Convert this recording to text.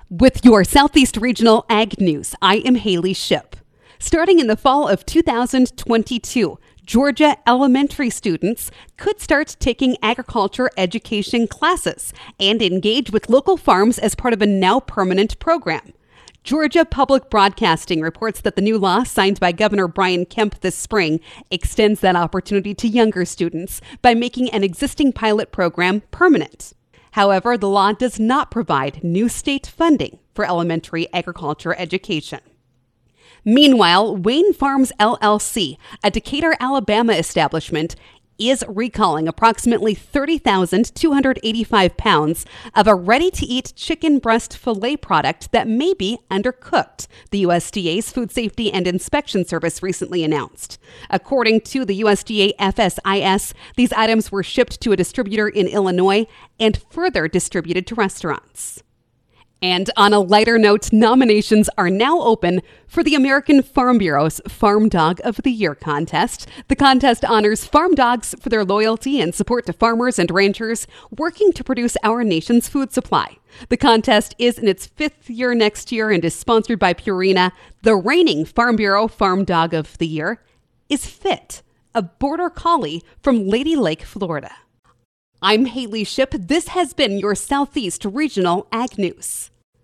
With your Southeast Regional Ag News, I am Haley Shipp. Starting in the fall of 2022, Georgia elementary students could start taking agriculture education classes and engage with local farms as part of a now permanent program. Georgia Public Broadcasting reports that the new law signed by Governor Brian Kemp this spring extends that opportunity to younger students by making an existing pilot program permanent. However, the law does not provide new state funding for elementary agriculture education. Meanwhile, Wayne Farms LLC, a Decatur, Alabama establishment, is recalling approximately 30,285 pounds of a ready-to-eat chicken breast fillet product that may be undercooked, the USDA's Food Safety and Inspection Service recently announced. According to the USDA FSIS, these items were shipped to a distributor in Illinois and further distributed to restaurants. And on a lighter note, nominations are now open for the American Farm Bureau's Farm Dog of the Year contest. The contest honors farm dogs for their loyalty and support to farmers and ranchers working to produce our nation's food supply. The contest is in its fifth year next year and is sponsored by Purina. The reigning Farm Bureau Farm Dog of the Year is Fit, a border collie from Lady Lake, Florida. I'm Haley Shipp. This has been your Southeast Regional Ag News.